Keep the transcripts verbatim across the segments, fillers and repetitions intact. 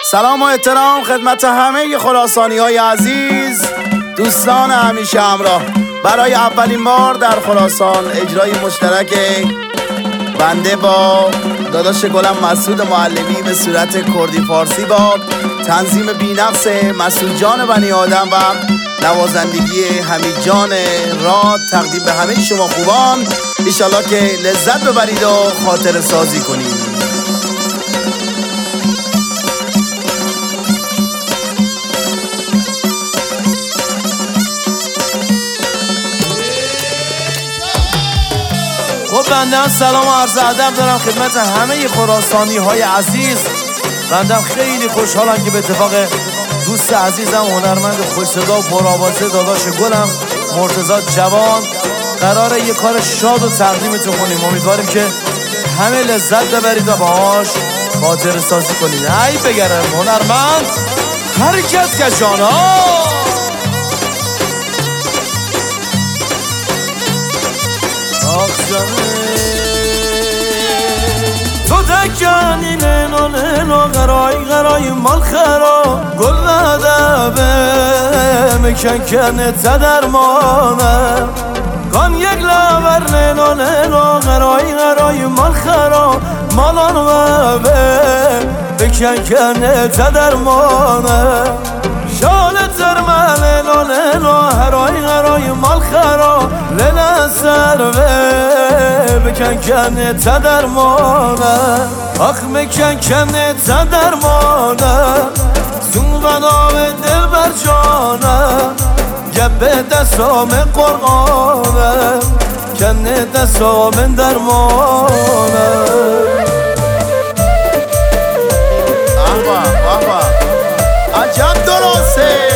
سلام و احترام خدمت همه خراسانی های عزیز، دوستان همیشه همراه. برای اولین بار در خراسان اجرای مشترک بنده با داداش گلم مسعود معلمی به صورت کردی فارسی با تنظیم بی‌نقص مسعود جان بنی آدم و نوازندگی حمید جان را تقدیم به همه شما خوبان. انشالله که لذت ببرید و خاطر سازی کنید. خب بنده هم سلام و عرض ادب دارم خدمت همه خراسانی های عزیز. بنده هم خیلی خوشحالم که به اتفاق دوست عزیزم هنرمند خوش صدا و پرآوازه داداش گلم مرتضی جوان قراره یه کار شاد و تقدیمتون کنیم. امیدواریم که همه لذت ببرید و باهاش خاطر سازی کنید. ای بگرم هنرمند حرکت کشانا. تو دکنی لنو لنو غرای غرای مال خرا گل ندبه مکن کنه تدرمانه کان یک لور لنو لنو غرای غرای مال خرا مالان وبه مکن کنه تدرمانه شال ترمه لنو لنو هرای غرای مال خرا لنه سروه بکن کنه تدرمانه آخ مکن کنه تدرمانه زون بنا به دل بر جانه گبه دستام قرآنه کنه دستام درمانه. احبا احبا عجب درسته.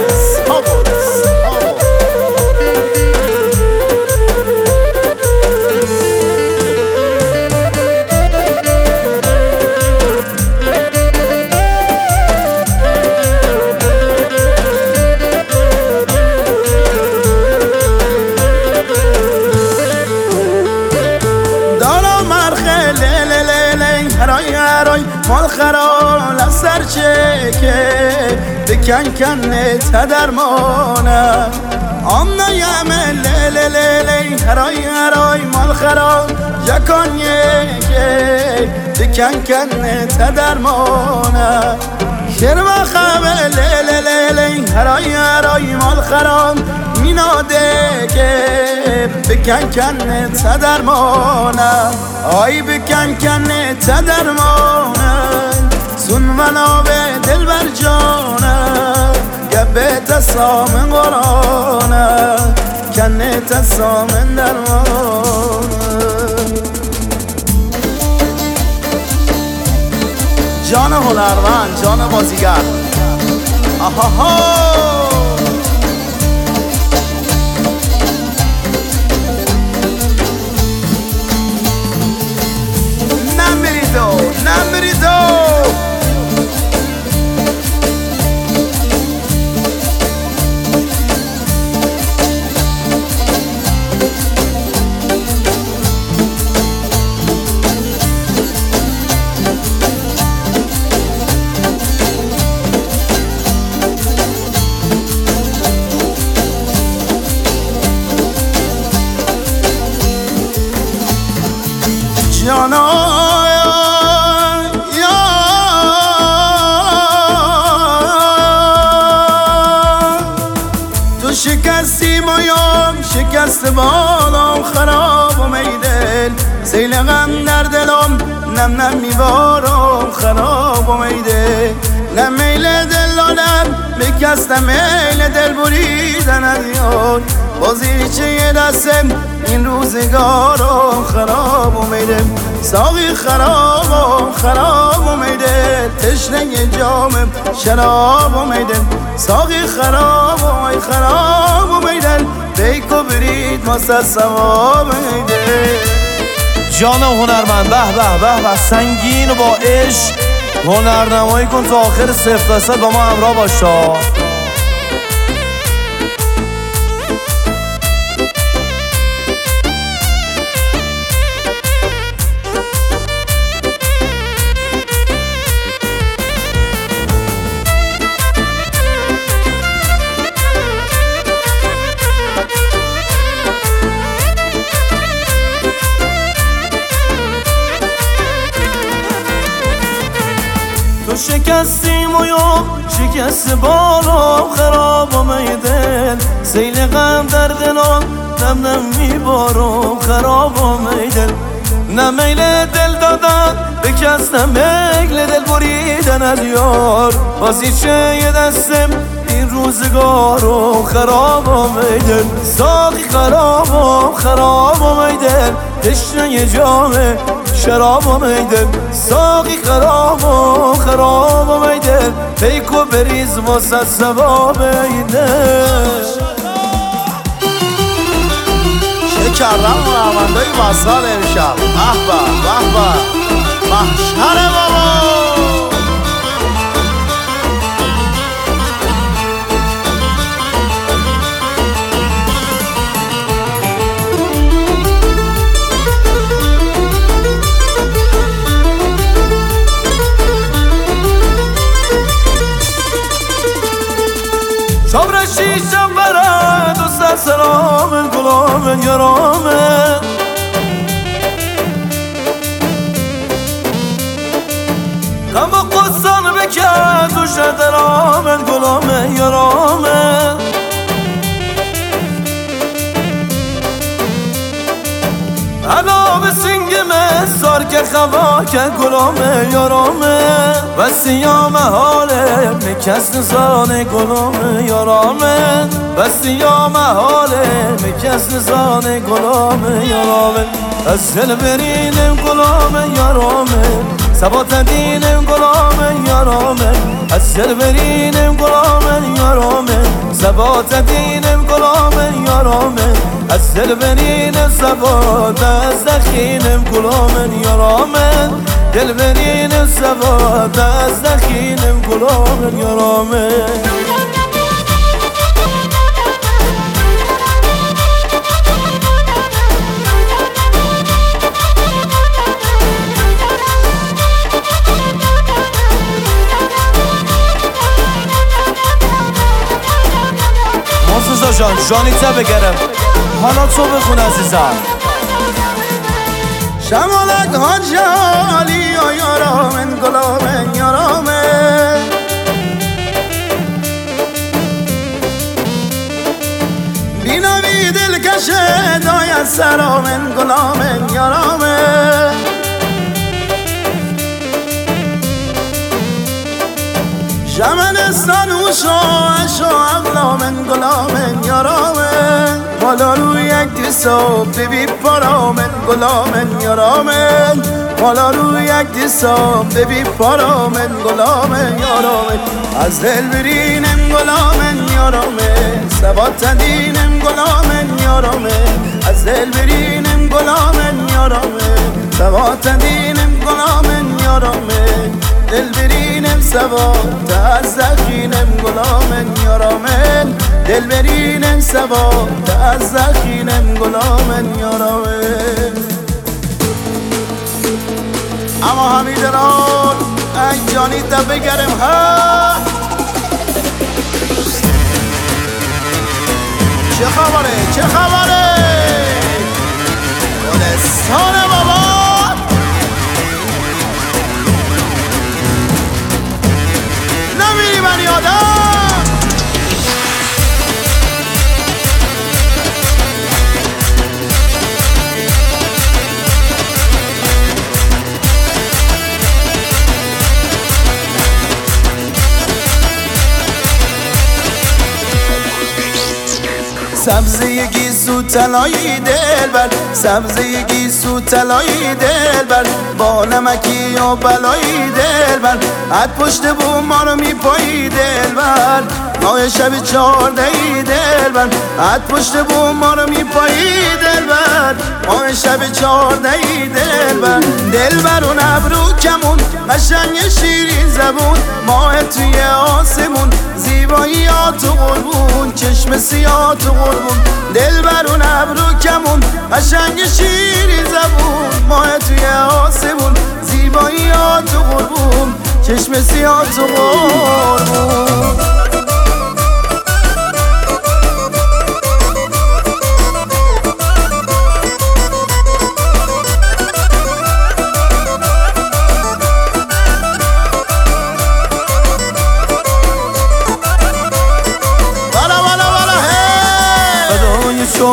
مال خرال از سرچکه بکن کنه تدرمانه آم نیمه لیلی لیلی هرای هرای مال خرال یکان یکه بکن کنه تدرمانه شر و خبه لیلی لیلی هرای هرای مال خرال میناده که بکن کنه تدرمانه آی بکن کنه تدرمانه سون ولا به دل بر جانه گبه تسام قرآنه کنه تسام درمانه. جان هنرمند جان بازیگر آهاها Namerido Jana شکستی مایم شکست بالام خراب و میدل سیل غم در دلم نم نم میبارم خراب و میدل نه میل دلانم بکستم میل دل بریدن ادیان بازی چه دستم این روزگارم خراب و میدل ساقی خراب و خراب و میدل تشنه جامم شراب و میدل ساقی خراب و خراب و میدل بیکو برید ماست سواب میدل. جان هنرمند به به به به سنگین و با عشق هنرنمایی کن تا آخر صفر تا صد با ما همراه باشا. تو شکستیم و یا شکست بالام خرابم ای دل سیل غم در دلم نم نم میبارم خرابم ای دل نه میل دل دادن به کس نه میل دل بریدن از یار بازیچه یه دستم این روزگارو خرابم ای دل ساقی خرابم خرابم ای دل تشنه یه جامه شرابم ای دل ساقی خرابم خرابم ای دل پیکو بریز واسه ثواب ای دل کردم رمندای وصال امشب به به به به محشر بابا صبر شیشم برد و سر سلام گلام یارامه غم و قصان بکرد و شدرام گلام یارامه انا به سنگمه سار که خوا که گلام یارامه و سیام حاله مکس نزان گلام یارامه و سیام حاله مکس نزان گلام یارامه از دل برینم گلام یارامه ثبات دینم گلام یارامه از دل برینم گلام یارامه ثبات دینم گلام یارامه از دل برینم ثبات از دخینم گلام یارامه دل برینم ثبات از دخینم گلام یارامه موسوزا جان جانی تا بگرم حالا تو بخون عزیزم شمالک ها جالی یا یارامن گلامن یارامن بیناوی دل کشه داید سرامن گلامن یارامن شمنستان و شاهش و اقلامن گلامن یارامن حالا روی یک دیساب ببی پارامن گلامن یارامن حالا روی یک دیساب ببی پارامن گلامن یارامن از دل برینم گلامن یارامن ثبات دینم گلامن یارامن از دل برینم گلامن یارامن ثبات دینم گلامن یارامن دل برینم ثبات از دخینم گلامن یارامن دل برینم ثبات از دخینم گلامن یارامن اما حمید راد ای جانی تا بگرم ها چه خبره چه خبره گلستان بابا نمیری من یادم سبزه گیسو طلایی دلبر سبزه گیسو طلایی دلبر با نمکی و بلایی دلبر حد پشت بوم ما رو میپایی دلبر ماه شب چهاردهی دلبر حد پشت بوم ما رو میپایی دلبر ماه شب چهاردهی دلبر دلبر اون ابرو کمون قشنگ شیرین زبون ماه توی آسمون زیبایی ها تو قربون چشم سیاه تو قربون دلبر اون ابرو کمون قشنگ شیرین زبون ماه توی آسمون زیبایی ها تو قربون چشم سیاه تو قربون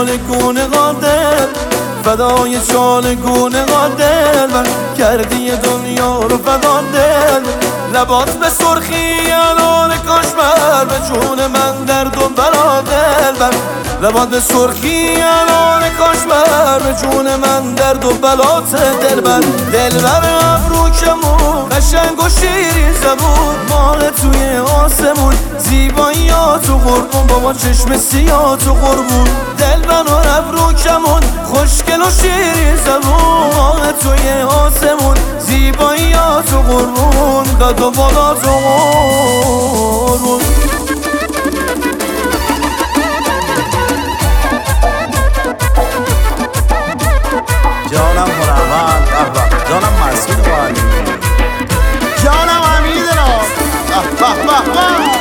چالگونه قادر فدای چالگونه قادر من کردی دنیا رو فدا دل لبات به سرخی الان کاشمر به جون من درد و بلا دل بر لبات به سرخی الان کاشمر به جون من درد و بلات دل بر دل بر ابروکمون قشنگ و شیرین زبون مال توی آسمون زیباییات و قربون بابا چشم سیات و قربون دل بر ابروکمون خوشگل و شیرین زبون مال توی آسمون زیباییات و قربون داد و بالات و قربون جانم هنرمند به جانم مسعود معلمی جانم حمید راست به به به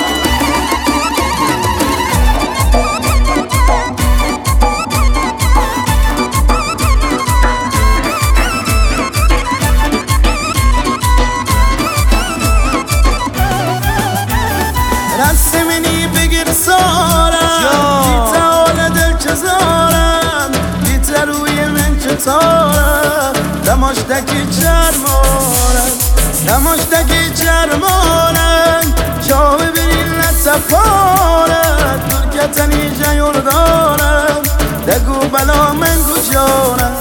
رسمنی بگیر سارم دیتا حال دل چزارم دیتا روی من چطارم دماشتکی چرمانم دماشتکی چرمانم شاوه برین لطفانم ترکتنی جیور دارم دگو بلا من گجانم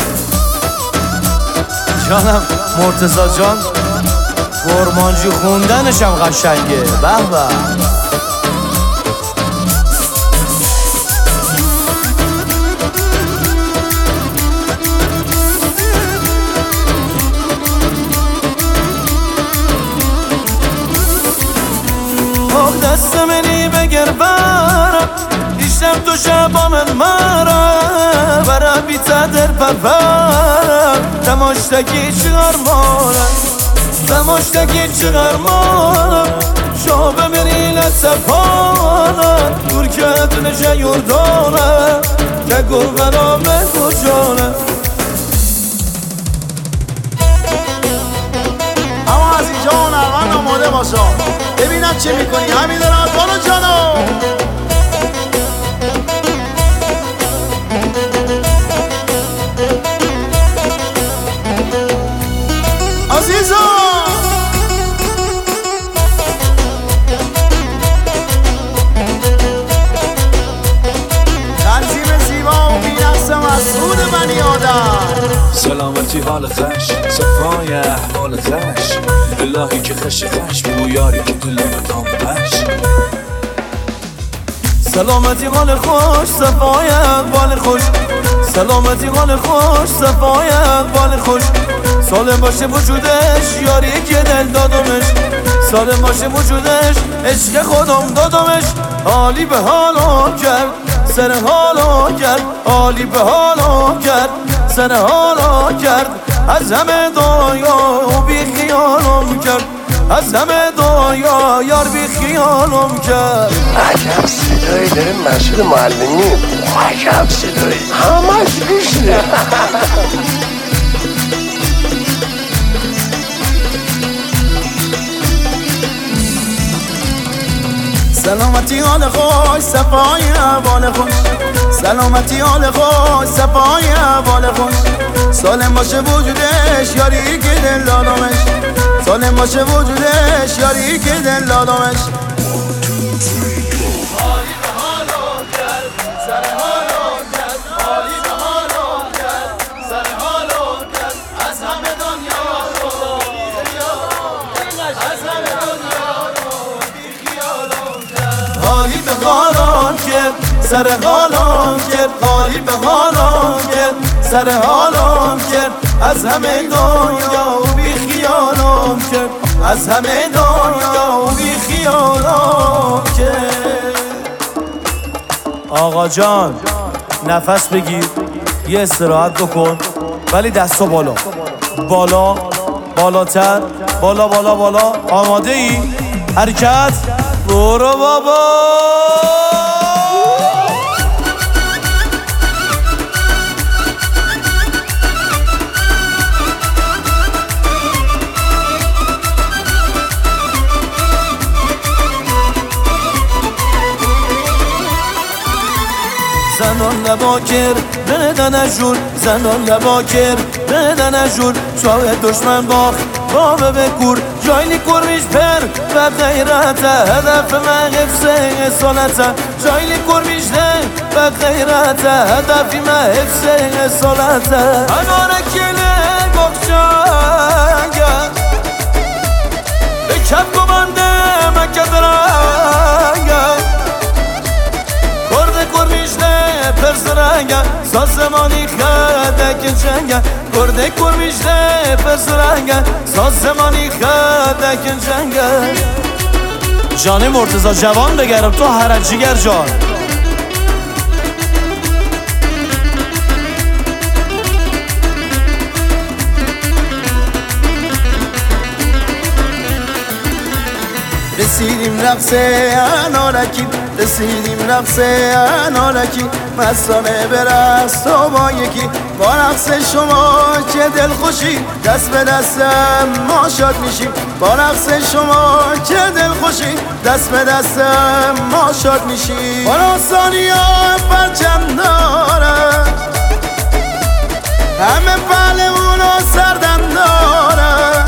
جانم مرتضی جان فرمانجی خوندنشم قشنگه به به دست منی بگر برم دیشتم تو شبا من مرم برم بی تدر پرپرم دماشتکی چیغر مارم دماشتکی چیغر مارم شابه بری لطفانم دور که نشه یردانم که گل برام کجانم اما از اینجا هنرمند آماده باشا ببینم چه میکنی حمید راست برو جانو عزیزا تنظیم زیبا و بی‌نقص مسعود بنی آدم سلامتی حال خش صفای احوال خش الهی که خش خش بگو یاری که دل بدام پش سلامتی حال خوش صفای احوال خوش سلامتی حال خوش صفای احوال خوش سالم باشه وجودش یاری که دل دادمش سالم باشه وجودش عشق خودم دادمش حالی به حالا کرد سر حالا کرد حالی به حالا کرد سر حالا کرد از همه دنیا بی خیالم کرد از همه دنیا یار بی خیالم کرد عجب صدایی داره مسعود معلمی عجب صدایی همش گوشه سلامتی حال خوش صفای احوال خوش سلامتی حال خوش صفای احوال خوش سالم باشه وجودش یاری که دل دادمش سالم باشه وجودش یاری که دل دادمش حالی به حالم کرد سر حالم کرد حالی به حالم کرد سر حالم کرد از همه دنیا رو از همه دنیا رو بی خیالم کرد حالی به حالم کرد سر حالم کرد حالی به حالم کرد سر حالم کرد از همه دنیا بی خیالم کرد از همه دنیا بی خیالم کرد آقا جان نفس بگیر یه استراحت بکن ولی دستو بالا بالا بالاتر بالا بالا بالا آماده ای؟ حرکت برو بابا زنان لباکر بدن جور زندان لباکر بدن جور شاید دشمن باخ بابه بکور جایلی کرمیش پر و غیرت هدف من حفظ اصالت جایلی کرمیش نه و غیرت هدفی من حفظ اصالت اناره کله بخشنگه به کف گمانده مکه درنگه کرده کرمیش نه پرسرنگه سازمانی خدک جنگه کرده کرمیش نه پرسرنگه سازمانی خدک جنگه جان مرتضی جوان بگرم تو هر جیگر جان رسیدیم رقص انارکی رسیدیم رقص انارکی مستانه برقص تو با یکی با رقص شما چه دلخوشی دست به دستم ما شاد میشیم با رقص شما چه دلخوشی دست به دستم ما شاد میشیم خراسانی ها پرچم دارن همه پهلوون و سردم دارن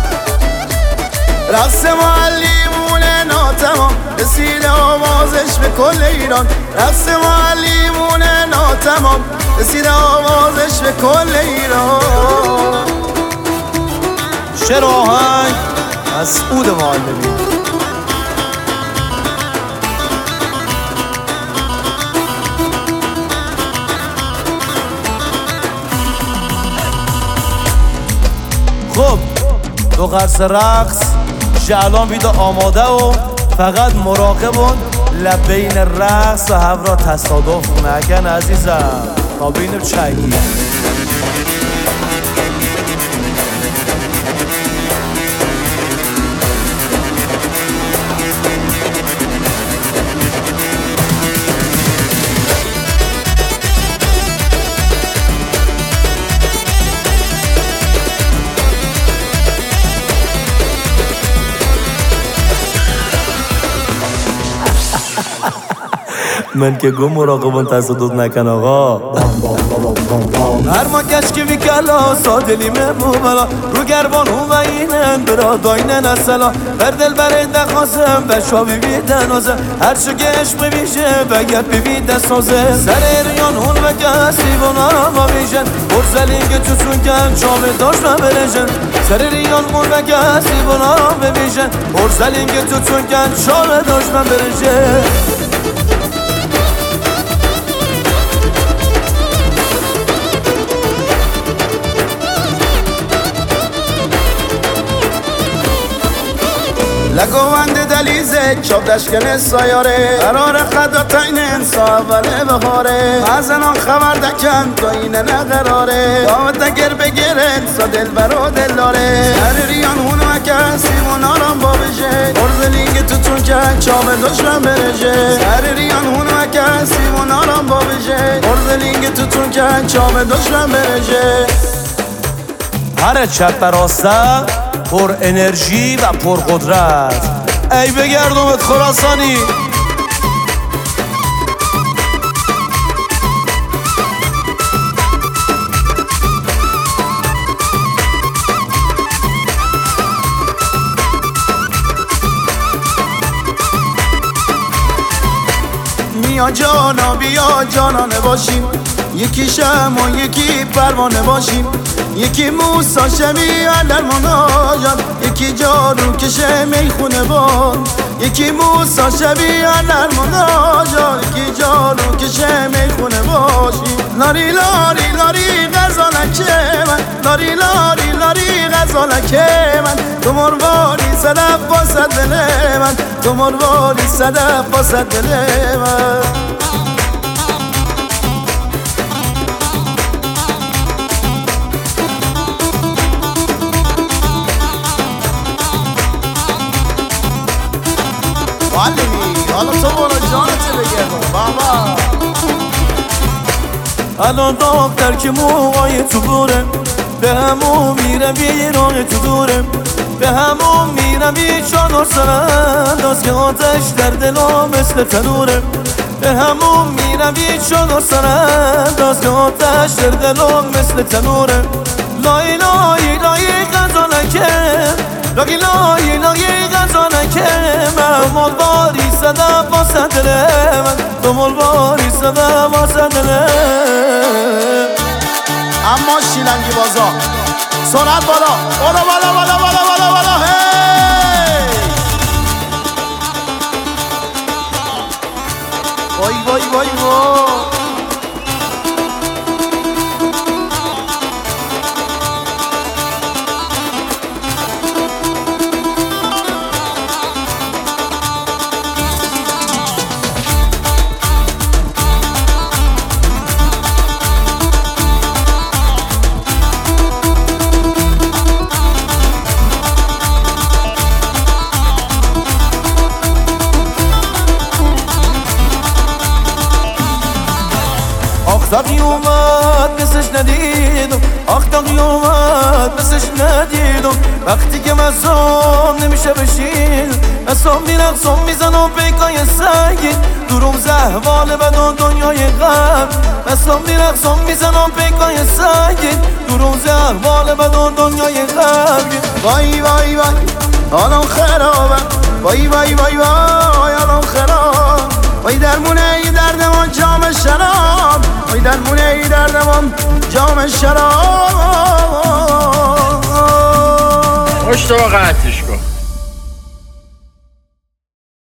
رقص معلیمونه ناتمام رسید آوازش به کل ایران رقص معلیمونه ناتمام رسید آوازش به کل ایران شعر و آهنگ مسعود معلمی خب دو قرص رقص الان ویدو آماده و فقط مراقبون لبین رقص و هفرا تصادف نکن عزیزم تا بینم چگی من که گم مراقبان تصادف نکن آقا هر ما کشکی بی کلا سادلی ممو بلا رو گربان و اینن برا داینن اصلا بر دل برنده خواستم و شابی بیدن آزه هرچه که عشق بیشه و گپ بیده سازه سر ریان هون و کسی بنا ما بیشن برزلینگ چوسون کن چامه داشت و برشن سر ریان هون و کسی بنا ببیشن برزلینگ چوسون کن چامه داشت و برشن لگوند دلیزه چاب دشکن سایاره قرار خدا تا این انسا اوله بخاره مزنان خبر دکن تا این نقراره داوت نگر بگیر انسا دل برا دل داره هر ریان هونو کسی منارم با بشه برزلینگ توتون کن چامه دشمن برشه هر ریان هونو کسی منارم با بشه برزلینگ توتون کن چامه دشمن برشه هر چپ راسته پر انرژی و پر قدرت ای بگردمت خراسانی بیا جانا بیا جانانه باشیم یکی شم و یکی پروانه باشیم یکی موسا شمی در مناجات یکی جارو کشه میخونه بان یکی موسا شمی در مناجات یکی جارو کشه میخونه باشیم لاری لاری لاری غزالکه من لاری لاری لاری غزالکه من تو مرواری صدف باسد دل من تو مرواری صدف باسد دل من معلمی حالا تو برو جانت بگردم بابا الان داختر که موهای تو بوره به همون میرم یه راه تو دوره به همون میرم یه چادر سرانداز که آتش در دلم مثل تنوره به همون میروی چادر سرم دست که آتش در دلم مثل تنوره لای لای لای غزالکم لای لای لای غزالکم دمال باری صدا واسه دلم دمال باری صدا واسه دلم اما شیلنگی بازا سرعت بالا بالا بالا بالا بالا بالا بالا هی وای وای وای وای آخ اومد مثلش ندیدم آخ اومد مثلش ندیدم وقتی که مزام نمیشه بشین اصام میرقصم میزنم پیکای سنگین دروم زهوال بدون دنیای غم اصام میرقصم میزنم پیکای سنگین دروم زهوال بدون دنیای غم وای وای وای حالم خرابه وای وای وای وای حالم خراب وای درمونه ای دردمان جام شراب وای درمونه ای دردمان جام شراب خوش تو قطعش